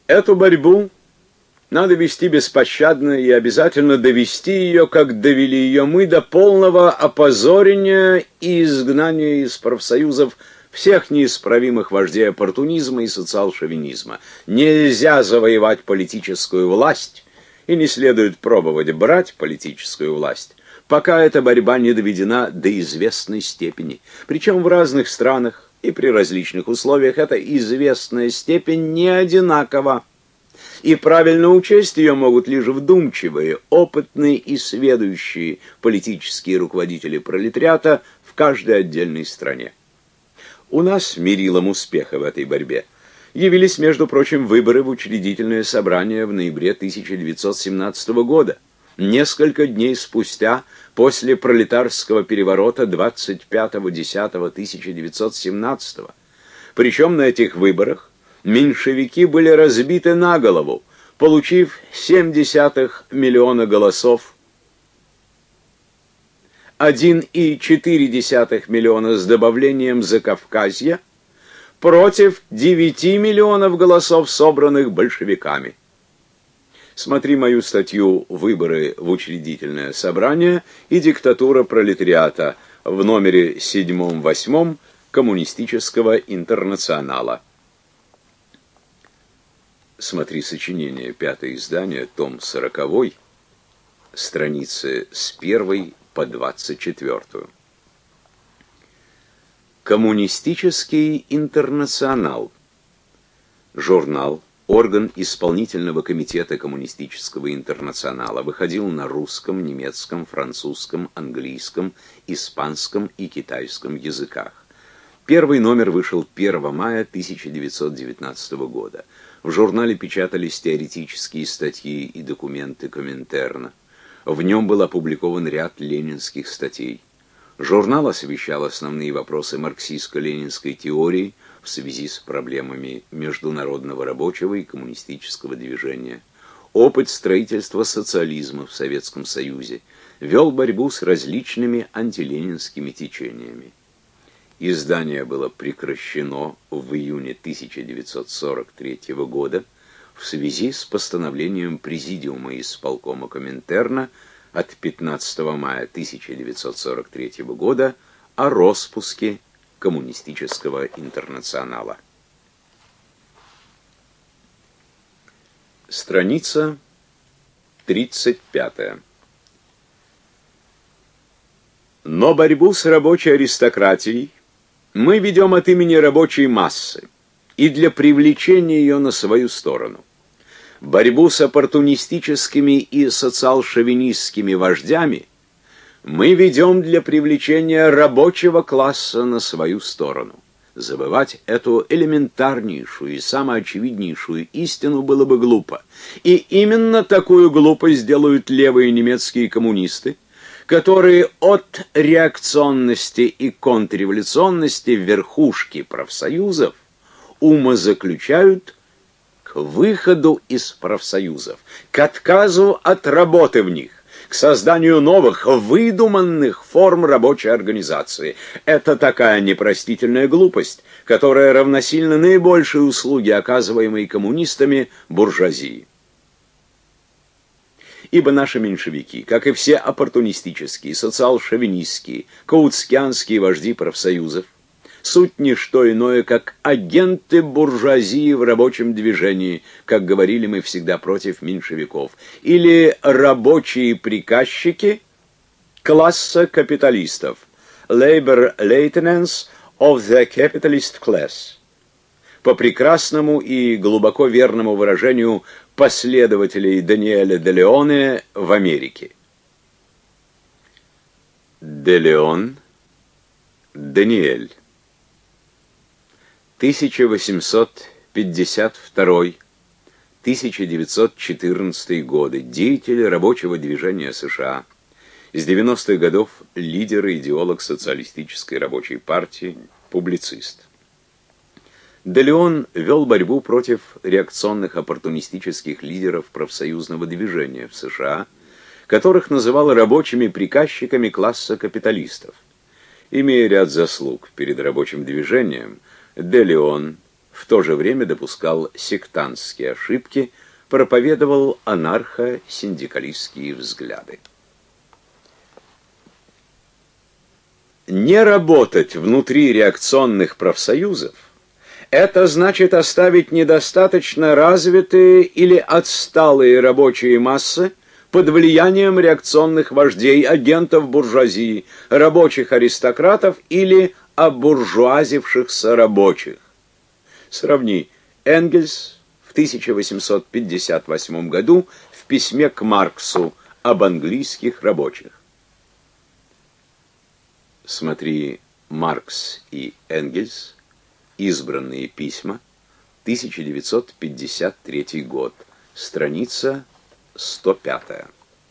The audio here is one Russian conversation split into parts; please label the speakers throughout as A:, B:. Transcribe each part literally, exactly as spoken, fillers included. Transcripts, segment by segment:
A: Эту борьбу надо вести беспощадно и обязательно довести ее, как довели ее мы, до полного опозорения и изгнания из профсоюзов всех неисправимых вождей оппортунизма и социал-шовинизма. Нельзя завоевать политическую власть, и не следует пробовать брать политическую власть, пока эта борьба не доведена до известной степени. Причем в разных странах и при различных условиях эта известная степень не одинакова. И правильно учесть ее могут лишь вдумчивые, опытные и сведущие политические руководители пролетариата в каждой отдельной стране. У нас мерилом успеха в этой борьбе явились, между прочим, выборы в учредительное собрание в ноябре тысяча девятьсот семнадцатого года, несколько дней спустя после пролетарского переворота двадцать пятого десятого тысяча девятьсот семнадцатого. Причем на этих выборах меньшевики были разбиты на голову, получив семь десятых миллиона голосов, один и четыре десятых миллиона с добавлением Закавказья, против девяти миллионов голосов, собранных большевиками. Смотри мою статью «Выборы в учредительное собрание и диктатура пролетариата» в номере седьмом-восьмом Коммунистического интернационала. Смотри сочинение, пятое издание, том сороковой, страницы с первой по двадцать четвёртую. Коммунистический интернационал. Журнал, орган исполнительного комитета Коммунистического интернационала, выходил на русском, немецком, французском, английском, испанском и китайском языках. Первый номер вышел первого мая тысяча девятьсот девятнадцатого года. В журнале печатались теоретические статьи и документы Коминтерна. В нем был опубликован ряд ленинских статей. Журнал освещал основные вопросы марксистско-ленинской теории в связи с проблемами международного рабочего и коммунистического движения, опыт строительства социализма в Советском Союзе, вел борьбу с различными антиленинскими течениями. Издание было прекращено в июне тысяча девятьсот сорок третьего года в связи с постановлением Президиума исполкома Коминтерна от пятнадцатого мая тысяча девятьсот сорок третьего года о роспуске Коммунистического интернационала. Страница тридцать пятая. Но борьбу с рабочей аристократией мы ведем от имени рабочей массы и для привлечения ее на свою сторону. Борьбу с оппортунистическими и социал-шовинистскими вождями мы ведем для привлечения рабочего класса на свою сторону. Забывать эту элементарнейшую и самоочевиднейшую истину было бы глупо. И именно такую глупость делают левые немецкие коммунисты, которые от реакционности и контрреволюционности верхушки профсоюзов умозаключают к выходу из профсоюзов, к отказу от работы в них, к созданию новых, выдуманных форм рабочей организации. Это такая непростительная глупость, которая равносильна наибольшей услуге, оказываемой коммунистами буржуазии. Ибо наши меньшевики, как и все оппортунистические, социал-шовинистские, каутскианские вожди профсоюзов, суть не что иное, как агенты буржуазии в рабочем движении, как говорили мы всегда против меньшевиков, или рабочие приказчики класса капиталистов, labor lieutenants of the capitalist class, по прекрасному и глубоко верному выражению последователей Даниэля де Леоне в Америке. Де Леон, Даниэль, тысяча восемьсот пятьдесят второй — тысяча девятьсот четырнадцатый годы, деятель рабочего движения США, с девяностых годов лидер и идеолог социалистической рабочей партии, публицист. Де Леон вел борьбу против реакционных оппортунистических лидеров профсоюзного движения в США, которых называл рабочими приказчиками класса капиталистов. Имея ряд заслуг перед рабочим движением, Де Леон в то же время допускал сектантские ошибки, проповедовал анархо-синдикалистские взгляды. Не работать внутри реакционных профсоюзов — это значит оставить недостаточно развитые или отсталые рабочие массы под влиянием реакционных вождей, агентов буржуазии, рабочих аристократов или обуржуазившихся рабочих. Сравни Энгельс в тысяча восемьсот пятьдесят восьмом году в письме к Марксу об английских рабочих. Смотри «Маркс и Энгельс. Избранные письма. тысяча девятьсот пятьдесят третий год». Страница сто пятая.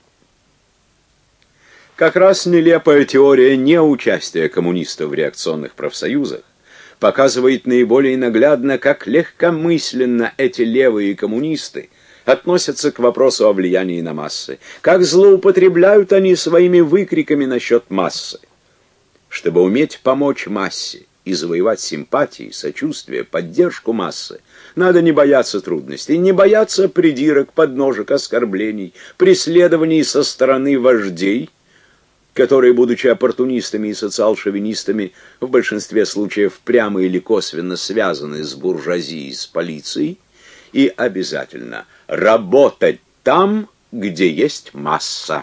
A: Как раз нелепая теория неучастия коммунистов в реакционных профсоюзах показывает наиболее наглядно, как легкомысленно эти левые коммунисты относятся к вопросу о влиянии на массы, как злоупотребляют они своими выкриками насчет массы. Чтобы уметь помочь массе и завоевать симпатии, сочувствие, поддержку массы, надо не бояться трудностей, не бояться придирок, подножек, оскорблений, преследований со стороны вождей, которые, будучи оппортунистами и социал-шовинистами, в большинстве случаев прямо или косвенно связаны с буржуазией, с полицией, и обязательно работать там, где есть масса.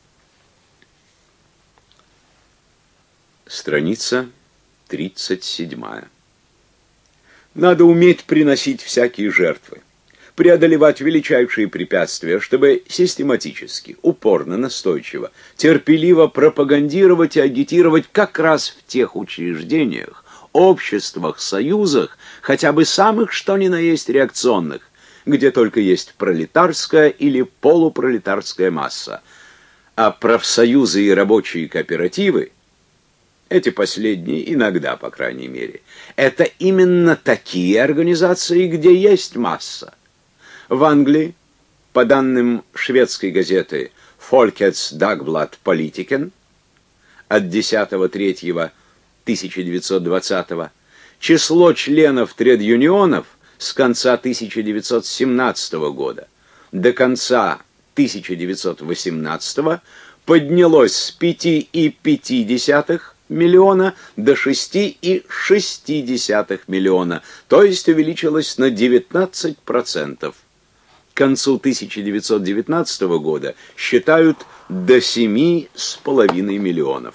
A: Страница тридцать седьмая. Надо уметь приносить всякие жертвы, преодолевать величайшие препятствия, чтобы систематически, упорно, настойчиво, терпеливо пропагандировать и агитировать как раз в тех учреждениях, обществах, союзах, хотя бы самых что ни на есть реакционных, где только есть пролетарская или полупролетарская масса. А профсоюзы и рабочие кооперативы, эти последние иногда, по крайней мере, это именно такие организации, где есть масса. В Англии, по данным шведской газеты Folkets Dagblad Politiken от десятого третьего тысяча девятьсот двадцатого, число членов тред-юнионов с конца тысяча девятьсот семнадцатого года до конца тысяча девятьсот восемнадцатого поднялось с пяти целых пяти десятых миллиона до шести целых шести десятых миллиона, то есть увеличилось на девятнадцать процентов. К концу тысяча девятьсот девятнадцатого года считают до семи с половиной миллионов.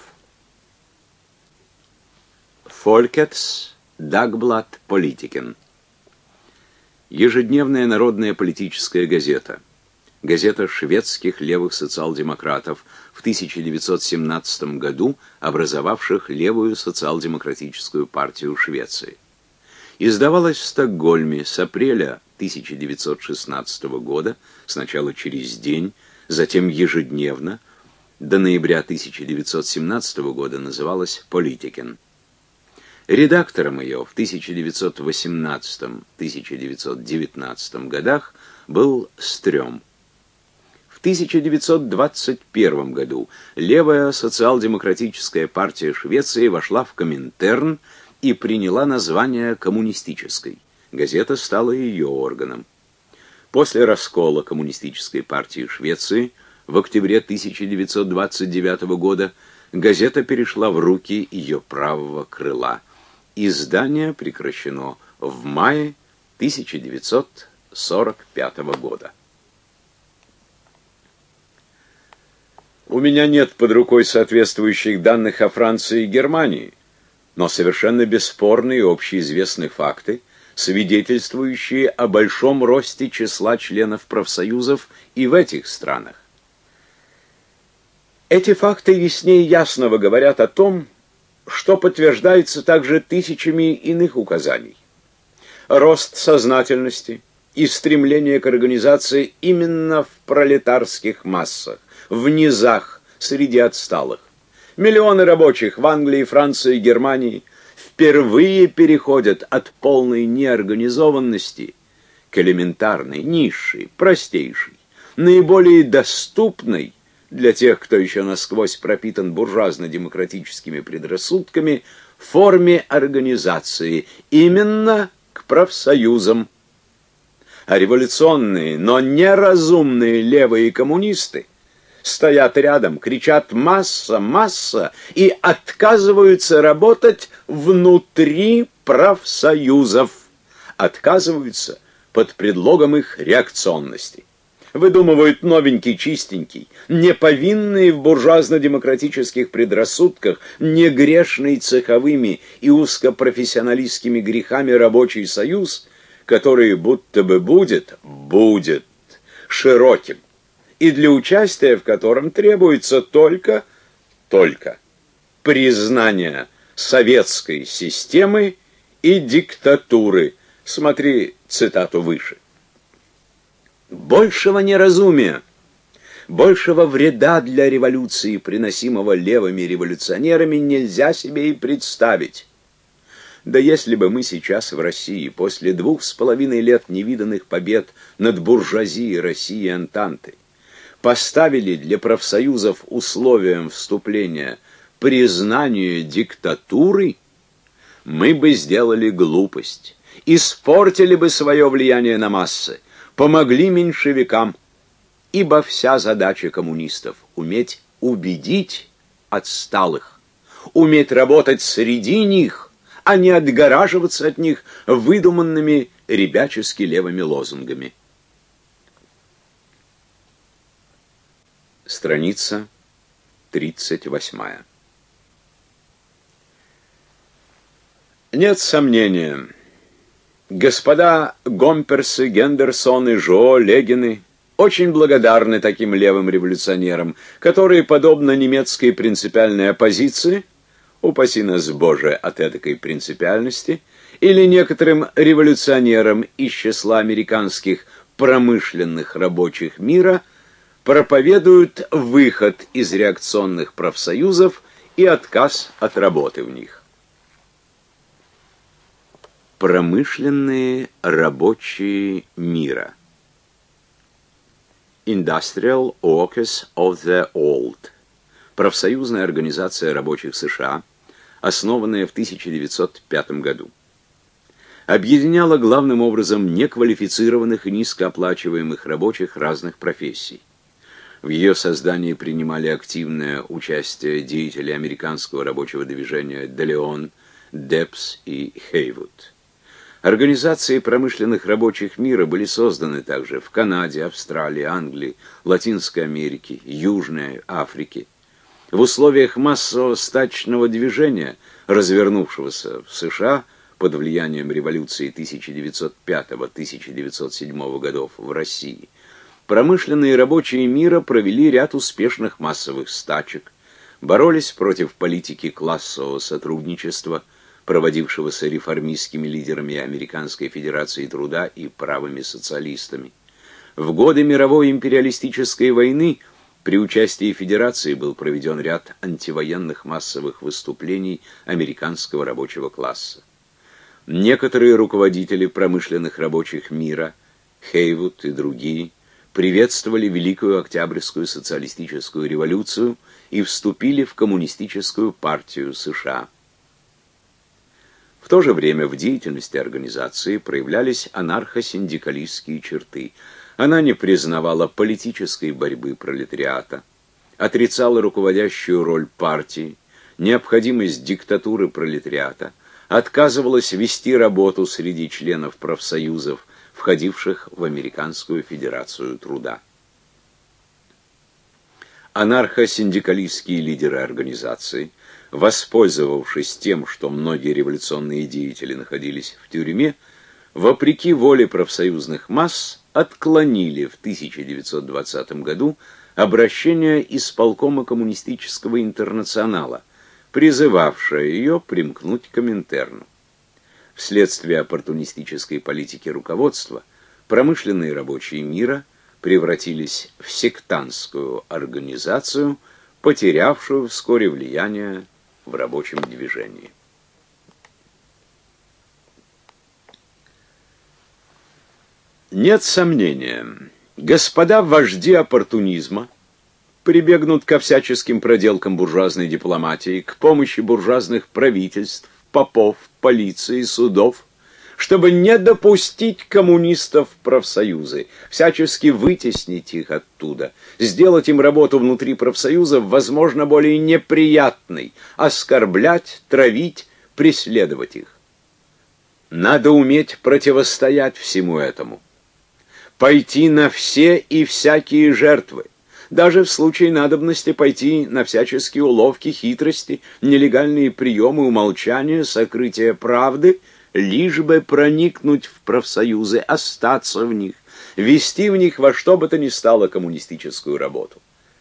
A: Folkets Dagblad Politiken. Ежедневная народная политическая газета. Газета шведских левых социал-демократов, в тысяча девятьсот семнадцатом году образовавших левую социал-демократическую партию Швеции. Издавалась в Стокгольме с апреля тысяча девятьсот шестнадцатого года, сначала через день, затем ежедневно, до ноября тысяча девятьсот семнадцатого года называлась «Политикен». Редактором ее в тысяча девятьсот восемнадцатом — тысяча девятьсот девятнадцатом годах был Стрём. В тысяча девятьсот двадцать первом году левая социал-демократическая партия Швеции вошла в Коминтерн и приняла название коммунистической. Газета стала ее органом. После раскола коммунистической партии Швеции в октябре тысяча девятьсот двадцать девятого года газета перешла в руки ее правого крыла. Издание прекращено в мае тысяча девятьсот сорок пятого года. У меня нет под рукой соответствующих данных о Франции и Германии, но совершенно бесспорные и общеизвестные факты, свидетельствующие о большом росте числа членов профсоюзов и в этих странах. Эти факты яснее ясного говорят о том, что подтверждается также тысячами иных указаний. Рост сознательности и стремление к организации именно в пролетарских массах, в низах, среди отсталых. Миллионы рабочих в Англии, Франции и Германии впервые переходят от полной неорганизованности к элементарной, низшей, простейшей, наиболее доступной для тех, кто еще насквозь пропитан буржуазно-демократическими предрассудками, форме организации, именно к профсоюзам. А революционные, но неразумные левые коммунисты стоят рядом, кричат «масса, масса» и отказываются работать внутри профсоюзов. Отказываются под предлогом их реакционности. Выдумывают новенький, чистенький, не повинный в буржуазно-демократических предрассудках, не грешный цеховыми и узкопрофессионалистскими грехами рабочий союз, который будто бы будет, будет широким, и для участия в котором требуется только, только признание советской системы и диктатуры. Смотри цитату выше. Большего неразумия, большего вреда для революции, приносимого левыми революционерами, нельзя себе и представить. Да если бы мы сейчас в России, после двух с половиной лет невиданных побед над буржуазией России и Антанты, поставили для профсоюзов условием вступления признание диктатуры, мы бы сделали глупость, испортили бы свое влияние на массы, помогли меньшевикам, ибо вся задача коммунистов — уметь убедить отсталых, уметь работать среди них, а не отгораживаться от них выдуманными ребячески левыми лозунгами. Страница тридцать восьмая. Нет сомнения, господа Гомперсы, Гендерсоны, Жоо, Легины очень благодарны таким левым революционерам, которые, подобно немецкой принципиальной оппозиции, упаси нас Боже от этой принципиальности, или некоторым революционерам из числа американских промышленных рабочих мира, проповедуют выход из реакционных профсоюзов и отказ от работы в них. Промышленные рабочие мира. Industrial Workers of the Old. Профсоюзная организация рабочих США, основанная в тысяча девятьсот пятом году. Объединяла главным образом неквалифицированных и низкооплачиваемых рабочих разных профессий. В ее создании принимали активное участие деятели американского рабочего движения Делеон, Депс и Хейвуд. Организации промышленных рабочих мира были созданы также в Канаде, Австралии, Англии, Латинской Америке, Южной Африке. В условиях массового стачного движения, развернувшегося в США под влиянием революции тысяча девятьсот пятого — тысяча девятьсот седьмого годов в России, промышленные рабочие мира провели ряд успешных массовых стачек, боролись против политики классового сотрудничества, проводившегося реформистскими лидерами Американской Федерации Труда и правыми социалистами. В годы мировой империалистической войны при участии Федерации был проведен ряд антивоенных массовых выступлений американского рабочего класса. Некоторые руководители промышленных рабочих мира, Хейвуд и другие, приветствовали Великую Октябрьскую социалистическую революцию и вступили в Коммунистическую партию США. В то же время в деятельности организации проявлялись анархо-синдикалистские черты. Она не признавала политической борьбы пролетариата, отрицала руководящую роль партии, необходимость диктатуры пролетариата, отказывалась вести работу среди членов профсоюзов, входивших в Американскую Федерацию Труда. Анархо-синдикалистские лидеры организации, воспользовавшись тем, что многие революционные деятели находились в тюрьме, вопреки воле профсоюзных масс, отклонили в тысяча девятьсот двадцатом году обращение исполкома Коммунистического интернационала, призывавшее ее примкнуть к Коминтерну. Вследствие оппортунистической политики руководства промышленные рабочие мира превратились в сектантскую организацию, потерявшую вскоре влияние в рабочем движении. Нет сомнения, господа вожди оппортунизма прибегнут ко всяческим проделкам буржуазной дипломатии, к помощи буржуазных правительств, попов, полиции, судов, чтобы не допустить коммунистов в профсоюзы, всячески вытеснить их оттуда, сделать им работу внутри профсоюзов, возможно, более неприятной, оскорблять, травить, преследовать их. Надо уметь противостоять всему этому, пойти на все и всякие жертвы, даже в случае надобности пойти на всяческие уловки, хитрости, нелегальные приемы, умолчания, сокрытие правды, лишь бы проникнуть в профсоюзы, остаться в них, вести в них во что бы то ни стало коммунистическую работу.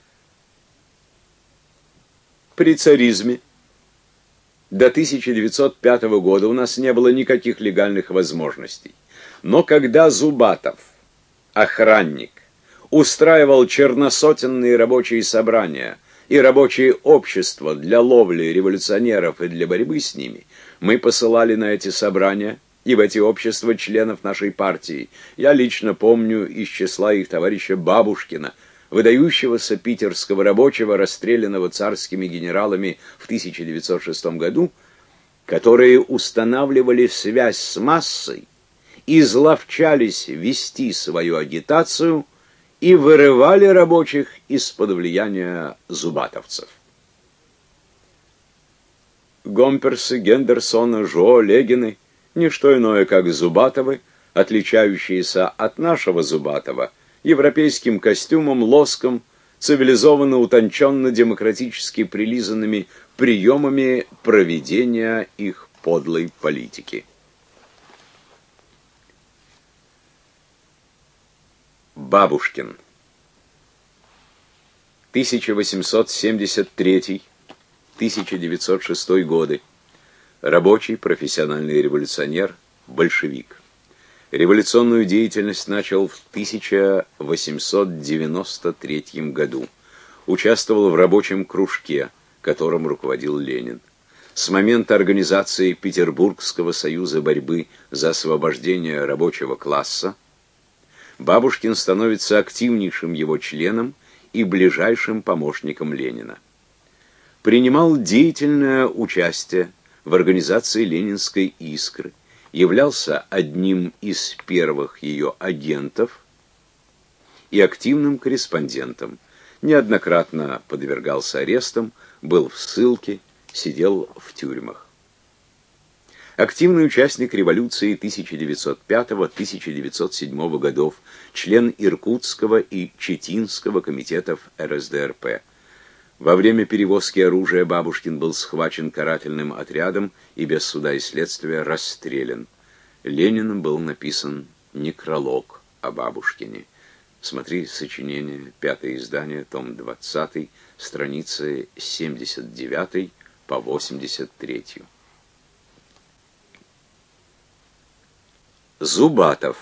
A: При царизме до тысяча девятьсот пятого года у нас не было никаких легальных возможностей. Но когда Зубатов, охранник, устраивал черносотенные рабочие собрания и рабочие общества для ловли революционеров и для борьбы с ними, мы посылали на эти собрания и в эти общества членов нашей партии. Я лично помню из числа их товарища Бабушкина, выдающегося питерского рабочего, расстрелянного царскими генералами в тысяча девятьсот шестом году, которые устанавливали связь с массой, изловчались вести свою агитацию и вырывали рабочих из-под влияния зубатовцев. Гомперсы, Гендерсоны, Жо, Легины — ничто иное, как Зубатовы, отличающиеся от нашего Зубатова европейским костюмом, лоском, цивилизованно, утонченно, демократически прилизанными приемами проведения их подлой политики. Бабушкин. тысяча восемьсот семьдесят третий — тысяча девятьсот шестой годы. Рабочий, профессиональный революционер, большевик. Революционную деятельность начал в тысяча восемьсот девяносто третьем году. Участвовал в рабочем кружке, которым руководил Ленин. С момента организации Петербургского союза борьбы за освобождение рабочего класса Бабушкин становится активнейшим его членом и ближайшим помощником Ленина. Принимал деятельное участие в организации Ленинской «Искры», являлся одним из первых ее агентов и активным корреспондентом, неоднократно подвергался арестам, был в ссылке, сидел в тюрьмах. Активный участник революции тысяча девятьсот пятого — тысяча девятьсот седьмого годов, член Иркутского и Читинского комитетов эр эс дэ эр пэ. Во время перевозки оружия Бабушкин был схвачен карательным отрядом и без суда и следствия расстрелян. Лениным был написан некролог о Бабушкине. Смотри сочинение, пятое издание, том двадцатый, страницы с семьдесят девятой по восемьдесят третью. Зубатов.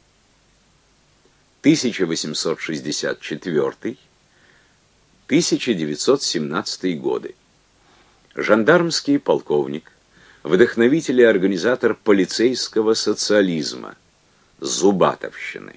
A: тысяча восемьсот шестьдесят четвёртый — тысяча девятьсот семнадцатый годы. Жандармский полковник, вдохновитель и организатор полицейского социализма, зубатовщины.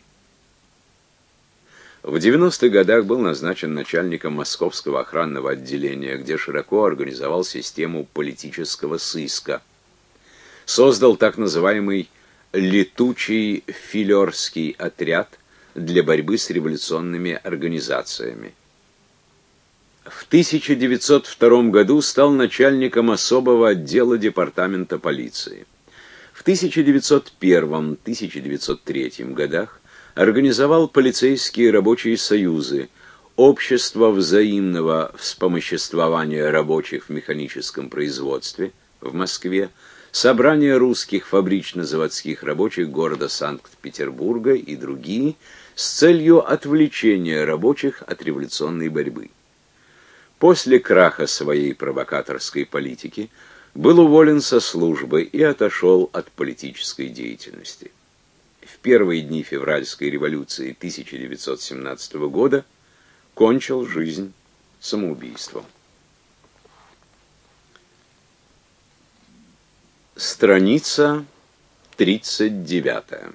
A: В девяностых годах был назначен начальником Московского охранного отделения, где широко организовал систему политического сыска. Создал так называемый летучий филерский отряд для борьбы с революционными организациями. В тысяча девятьсот втором году стал начальником особого отдела департамента полиции. В тысяча девятьсот первом — тысяча девятьсот третьем годах организовал полицейские рабочие союзы, общество взаимного вспомоществования рабочих в механическом производстве в Москве, собрание русских фабрично-заводских рабочих города Санкт-Петербурга и другие с целью отвлечения рабочих от революционной борьбы. После краха своей провокаторской политики был уволен со службы и отошел от политической деятельности. В первые дни февральской революции тысяча девятьсот семнадцатого года кончил жизнь самоубийством. Страница тридцать девятая.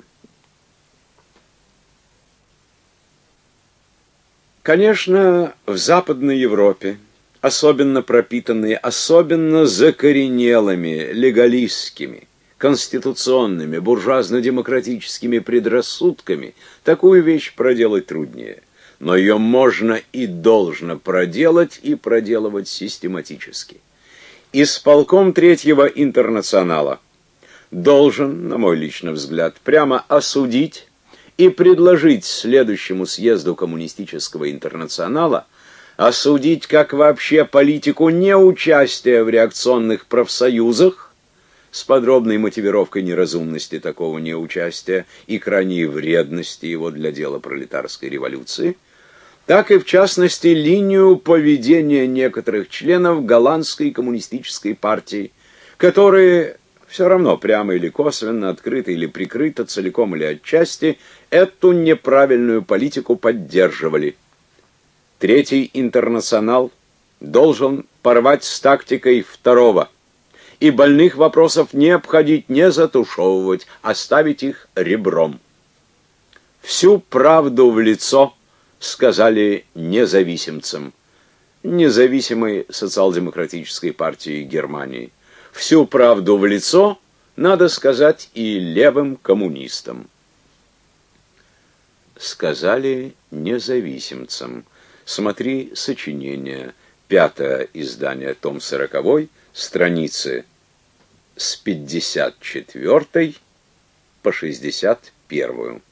A: Конечно, в Западной Европе, особенно пропитанные, особенно закоренелыми, легалистскими, конституционными, буржуазно-демократическими предрассудками, такую вещь проделать труднее. Но ее можно и должно проделать и проделывать систематически. Исполком Третьего Интернационала должен, на мой личный взгляд, прямо осудить и предложить следующему съезду Коммунистического Интернационала осудить как вообще политику неучастия в реакционных профсоюзах, с подробной мотивировкой неразумности такого неучастия и крайней вредности его для дела пролетарской революции, так и, в частности, линию поведения некоторых членов голландской коммунистической партии, которые все равно прямо или косвенно, открыто или прикрыто, целиком или отчасти, эту неправильную политику поддерживали. Третий Интернационал должен порвать с тактикой второго, и больных вопросов не обходить, не затушевывать, оставить их ребром. Всю правду в лицо сказали независимцам, независимой социал-демократической партии Германии. Всю правду в лицо надо сказать и левым коммунистам. Сказали независимцам. Смотри сочинение, пятое издание, том сороковой, страницы с пятьдесят четвёртой по шестьдесят первую.